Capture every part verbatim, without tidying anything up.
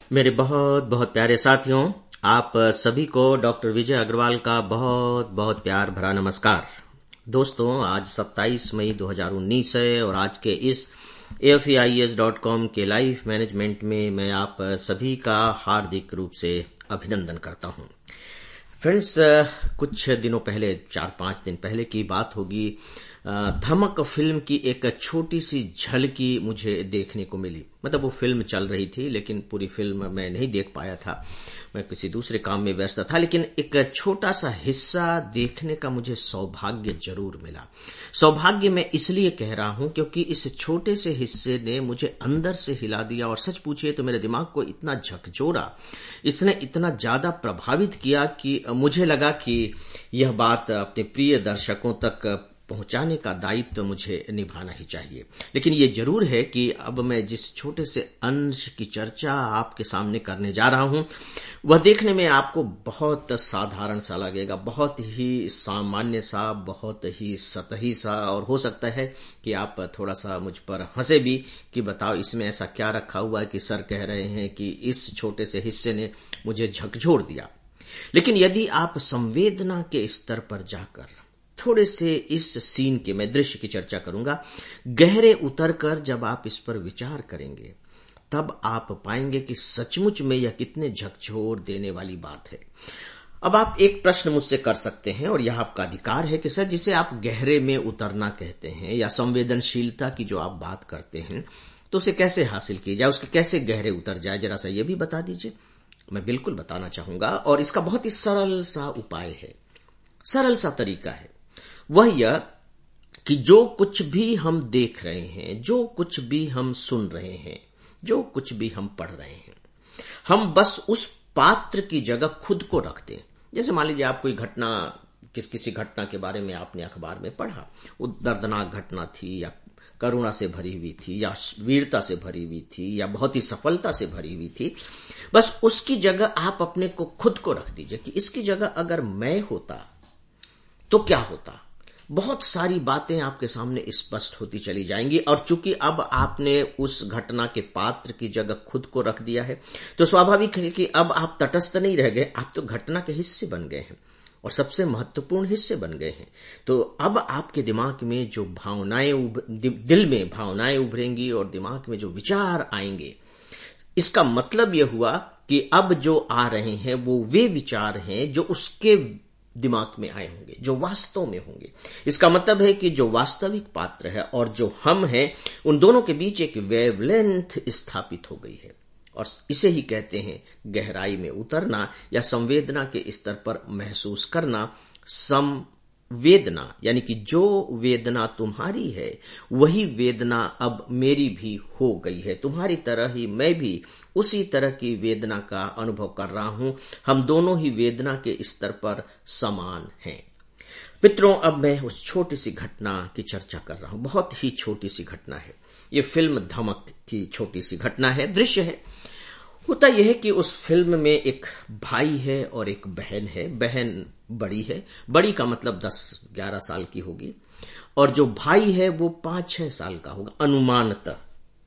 मेरे बहुत बहुत प्यारे साथियों, आप सभी को डॉक्टर विजय अग्रवाल का बहुत बहुत प्यार भरा नमस्कार। दोस्तों, आज सत्ताईस मई दो हज़ार उन्नीस है और आज के इस A F A I S dot com के लाइफ मैनेजमेंट में मैं आप सभी का हार्दिक रूप से अभिनंदन करता हूं। फ्रेंड्स, कुछ दिनों पहले, चार पांच दिन पहले की बात होगी, धमक फिल्म की एक छोटी सी झलकी मुझे देखने को मिली। मतलब वो फिल्म चल रही थी लेकिन पूरी फिल्म मैं नहीं देख पाया था, मैं किसी दूसरे काम में व्यस्त था, लेकिन एक छोटा सा हिस्सा देखने का मुझे सौभाग्य जरूर मिला। सौभाग्य मैं इसलिए कह रहा हूं क्योंकि इस छोटे से हिस्से ने मुझे अंदर से हिला दिया और सच पूछिए तो मेरे दिमाग को इतना झकझोरा, इसने इतना ज्यादा प्रभावित किया कि मुझे लगा कि यह बात अपने प्रिय दर्शकों तक पहुंचाने का दायित्व मुझे निभाना ही चाहिए। लेकिन ये जरूर है कि अब मैं जिस छोटे से अंश की चर्चा आपके सामने करने जा रहा हूं, वह देखने में आपको बहुत साधारण सा लगेगा, बहुत ही सामान्य सा, बहुत ही सतही सा, और हो सकता है कि आप थोड़ा सा मुझ पर हंसे भी कि बताओ इसमें ऐसा क्या रखा हुआ है कि सर कह रहे हैं कि इस छोटे से हिस्से ने मुझे झकझोर दिया। लेकिन यदि आप संवेदना के स्तर पर जाकर थोड़े से इस सीन के, मैं दृश्य की चर्चा करूंगा, गहरे उतरकर जब आप इस पर विचार करेंगे तब आप पाएंगे कि सचमुच में यह कितने झकझोर देने वाली बात है। अब आप एक प्रश्न मुझसे कर सकते हैं और यह आपका अधिकार है कि सर, जिसे आप गहरे में उतरना कहते हैं या संवेदनशीलता की जो आप बात करते हैं, तो उसे कैसे हासिल किया जाए, उसके कैसे गहरे उतर जाए, जरा सा यह भी बता दीजिए। मैं बिल्कुल बताना चाहूंगा और इसका बहुत ही सरल सा उपाय है, सरल सा तरीका है। वह यह कि जो कुछ भी हम देख रहे हैं, जो कुछ भी हम सुन रहे हैं, जो कुछ भी हम पढ़ रहे हैं, हम बस उस पात्र की जगह खुद को रख दें। जैसे मान लीजिए आप कोई घटना, किस किसी घटना के बारे में आपने अखबार में पढ़ा, वो दर्दनाक घटना थी या करुणा से भरी हुई थी या वीरता से भरी हुई थी या बहुत ही सफलता से भरी हुई थी। बस उसकी जगह आप अपने को खुद को रख दीजिए कि इसकी जगह अगर मैं होता तो क्या होता। बहुत सारी बातें आपके सामने स्पष्ट होती चली जाएंगी। और चूंकि अब आपने उस घटना के पात्र की जगह खुद को रख दिया है, तो स्वाभाविक है कि अब आप तटस्थ नहीं रह गए, आप तो घटना के हिस्से बन गए हैं और सबसे महत्वपूर्ण हिस्से बन गए हैं। तो अब आपके दिमाग में जो भावनाएं, दिल में भावनाएं उभरेंगी और दिमाग में जो विचार आएंगे, इसका मतलब यह हुआ कि अब जो आ रहे हैं वो वे विचार हैं जो उसके दिमाग में आए होंगे, जो वास्तव में होंगे। इसका मतलब है कि जो वास्तविक पात्र है और जो हम हैं, उन दोनों के बीच एक वेवलेंथ स्थापित हो गई है और इसे ही कहते हैं गहराई में उतरना या संवेदना के स्तर पर महसूस करना। संवेदना यानी कि जो वेदना तुम्हारी है वही वेदना अब मेरी भी हो गई है। तुम्हारी तरह ही मैं भी उसी तरह की वेदना का अनुभव कर रहा हूं। हम दोनों ही वेदना के स्तर पर समान हैं। मित्रों, अब मैं उस छोटी सी घटना की चर्चा कर रहा हूं। बहुत ही छोटी सी घटना है, ये फिल्म धमक की छोटी सी घटना है, दृश्य है। होता यह है कि उस फिल्म में एक भाई है और एक बहन है। बहन बड़ी है, बड़ी का मतलब दस ग्यारह साल की होगी, और जो भाई है वो पांच छह साल का होगा अनुमानतः।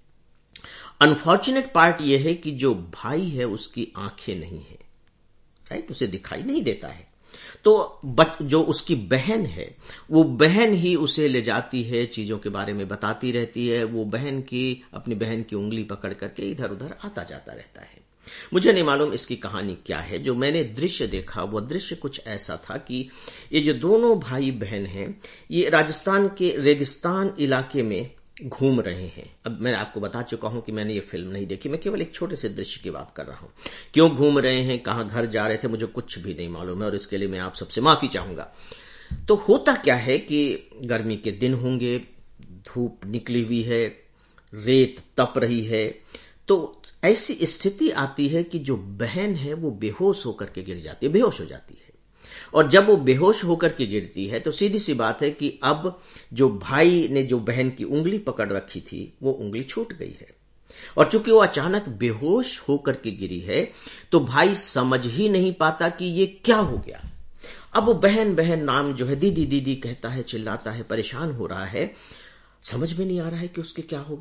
अनफॉर्चुनेट पार्ट यह है कि जो भाई है उसकी आंखें नहीं है, राइट, उसे दिखाई नहीं देता है। तो बच, जो उसकी बहन है, वो बहन ही उसे ले जाती है, चीजों के बारे में बताती रहती है। वो बहन की अपनी बहन की उंगली पकड़ करके इधर उधर आता जाता रहता है। मुझे नहीं मालूम इसकी कहानी क्या है। जो मैंने दृश्य देखा वो दृश्य कुछ ऐसा था कि ये जो दोनों भाई बहन हैं, ये राजस्थान के रेगिस्तान इलाके में घूम रहे हैं। अब मैं आपको बता चुका हूं कि मैंने ये फिल्म नहीं देखी, मैं केवल एक छोटे से दृश्य की बात कर रहा हूं। क्यों घूम रहे हैं, कहां घर जा रहे थे, मुझे कुछ भी नहीं मालूम है और इसके लिए मैं आप सबसे माफी चाहूंगा। तो होता क्या है कि गर्मी के दिन होंगे, धूप निकली हुई है, रेत तप रही है, तो ऐसी स्थिति आती है कि जो बहन है वो बेहोश होकर के गिर जाती है, बेहोश हो जाती है। और जब वो बेहोश होकर के गिरती है तो सीधी सी बात है कि अब जो भाई ने जो बहन की उंगली पकड़ रखी थी वो उंगली छूट गई है। और चूंकि वो अचानक बेहोश होकर के गिरी है तो भाई समझ ही नहीं पाता कि ये क्या हो गया। अब वो बहन बहन नाम जो है दीदी दीदी कहता है, चिल्लाता है, परेशान हो रहा है, समझ में नहीं आ रहा है कि उसके क्या हो गया।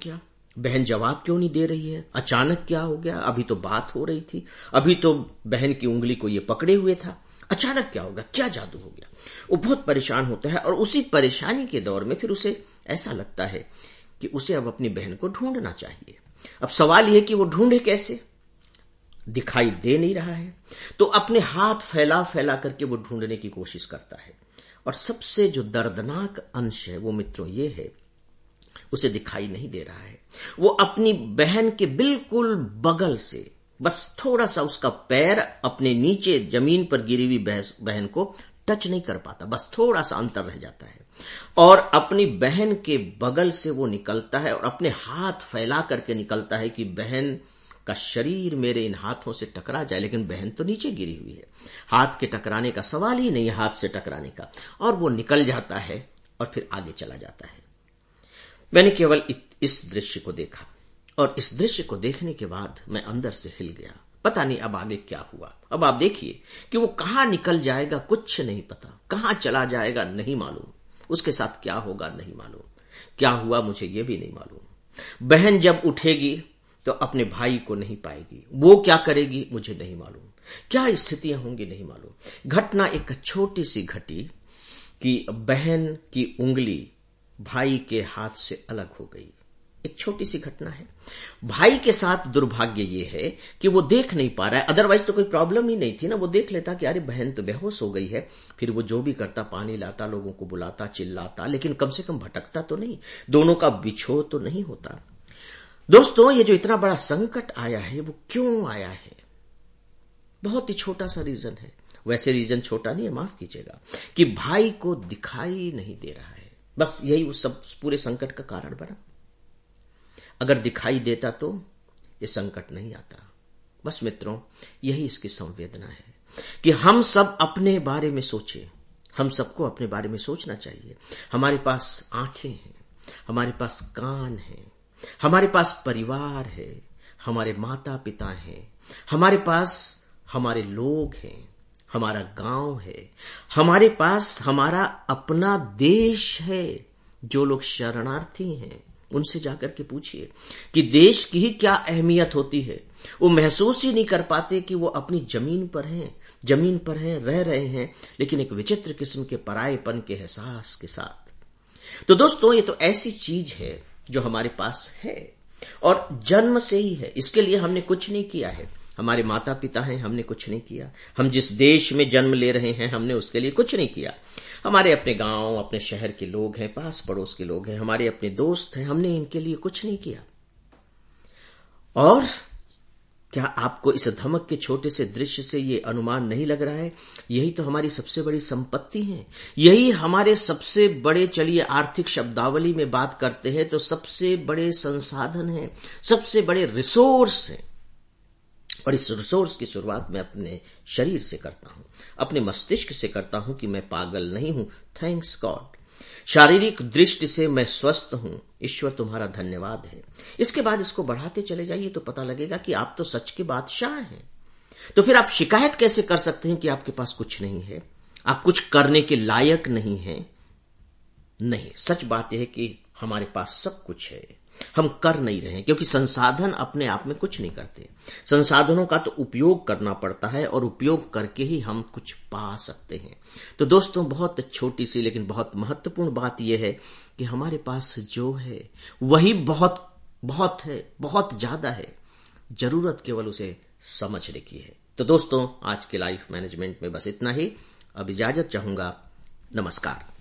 बहन जवाब क्यों नहीं दे रही है? अचानक क्या हो गया? अभी तो बात हो रही थी, अभी तो बहन की उंगली को ये पकड़े हुए था, अचानक क्या होगा? क्या जादू हो गया? वो बहुत परेशान होता है और उसी परेशानी के दौर में फिर उसे ऐसा लगता है कि उसे अब अपनी बहन को ढूंढना चाहिए। अब सवाल यह कि वो ढूंढे कैसे? दिखाई दे नहीं रहा है, तो अपने हाथ फैला फैला करके वो ढूंढने की कोशिश करता है। और सबसे जो दर्दनाक अंश है वो मित्रों ये है, उसे दिखाई नहीं दे रहा है। वो अपनी बहन के बिल्कुल बगल से बस थोड़ा सा उसका पैर अपने नीचे जमीन पर गिरी हुई बहन को टच नहीं कर पाता, बस थोड़ा सा अंतर रह जाता है। और अपनी बहन के बगल से वो निकलता है और अपने हाथ फैला करके निकलता है कि बहन का शरीर मेरे इन हाथों से टकरा जाए, लेकिन बहन तो नीचे गिरी हुई है, हाथ के टकराने का सवाल ही नहीं है, हाथ से टकराने का। और वो निकल जाता है और फिर आगे चला जाता है। मैंने केवल इस दृश्य को देखा और इस दृश्य को देखने के बाद मैं अंदर से हिल गया। पता नहीं अब आगे क्या हुआ। अब आप देखिए कि वो कहां निकल जाएगा कुछ नहीं पता, कहां चला जाएगा नहीं मालूम, उसके साथ क्या होगा नहीं मालूम, क्या हुआ मुझे ये भी नहीं मालूम। बहन जब उठेगी तो अपने भाई को नहीं पाएगी, वो क्या करेगी मुझे नहीं मालूम, क्या स्थितियां होंगी नहीं मालूम। घटना एक छोटी सी घटी कि बहन की उंगली भाई के हाथ से अलग हो गई। एक छोटी सी घटना है। भाई के साथ दुर्भाग्य ये है कि वो देख नहीं पा रहा है, अदरवाइज तो कोई प्रॉब्लम ही नहीं थी ना। वो देख लेता कि अरे बहन तो बेहोश हो गई है, फिर वो जो भी करता, पानी लाता, लोगों को बुलाता, चिल्लाता, लेकिन कम से कम भटकता तो नहीं, दोनों का बिछोह तो नहीं होता। दोस्तों, ये जो इतना बड़ा संकट आया है वो क्यों आया है? बहुत ही छोटा सा रीजन है। वैसे रीजन छोटा नहीं है, माफ कीजिएगा, कि भाई को दिखाई नहीं दे रहा है। बस यही उस सब पूरे संकट का कारण बना। अगर दिखाई देता तो ये संकट नहीं आता। बस मित्रों, यही इसकी संवेदना है कि हम सब अपने बारे में सोचें। हम सबको अपने बारे में सोचना चाहिए। हमारे पास आंखें हैं, हमारे पास कान हैं, हमारे पास परिवार है, हमारे माता पिता हैं, हमारे पास हमारे लोग हैं, हमारा गांव है, हमारे पास हमारा अपना देश है। जो लोग शरणार्थी हैं उनसे जाकर के पूछिए कि देश की ही क्या अहमियत होती है। वो महसूस ही नहीं कर पाते कि वो अपनी जमीन पर हैं, जमीन पर हैं, रह रहे हैं, लेकिन एक विचित्र किस्म के परायेपन के एहसास के साथ। तो दोस्तों, ये तो ऐसी चीज है जो हमारे पास है और जन्म से ही है। इसके लिए हमने कुछ नहीं किया है। हमारे माता पिता हैं, हमने कुछ नहीं किया। हम जिस देश में जन्म ले रहे हैं, हमने उसके लिए कुछ नहीं किया। हमारे अपने गांव, अपने शहर के लोग हैं, पास पड़ोस के लोग हैं, हमारे अपने दोस्त हैं, हमने इनके लिए कुछ नहीं किया। और क्या आपको इस धमक के छोटे से दृश्य से ये अनुमान नहीं लग रहा है? यही तो हमारी सबसे बड़ी संपत्ति है, यही हमारे सबसे बड़े, चलिए आर्थिक शब्दावली में बात करते हैं तो सबसे बड़े संसाधन हैं, सबसे बड़े रिसोर्स हैं। और इस रिसोर्स की शुरुआत मैं अपने शरीर से करता हूं, अपने मस्तिष्क से करता हूं कि मैं पागल नहीं हूं। Thanks God. शारीरिक दृष्टि से मैं स्वस्थ हूं, ईश्वर तुम्हारा धन्यवाद है। इसके बाद इसको बढ़ाते चले जाइए तो पता लगेगा कि आप तो सच के बादशाह हैं। तो फिर आप शिकायत कैसे कर सकते हैं कि आपके पास कुछ नहीं है, आप कुछ करने के लायक नहीं हैं? नहीं, सच बात यह है कि हमारे पास सब कुछ है, हम कर नहीं रहे, क्योंकि संसाधन अपने आप में कुछ नहीं करते। संसाधनों का तो उपयोग करना पड़ता है और उपयोग करके ही हम कुछ पा सकते हैं। तो दोस्तों, बहुत छोटी सी लेकिन बहुत महत्वपूर्ण बात यह है कि हमारे पास जो है वही बहुत बहुत है, बहुत ज्यादा है। जरूरत केवल उसे समझने की है। तो दोस्तों, आज के लाइफ मैनेजमेंट में बस इतना ही। अब इजाजत चाहूंगा। नमस्कार।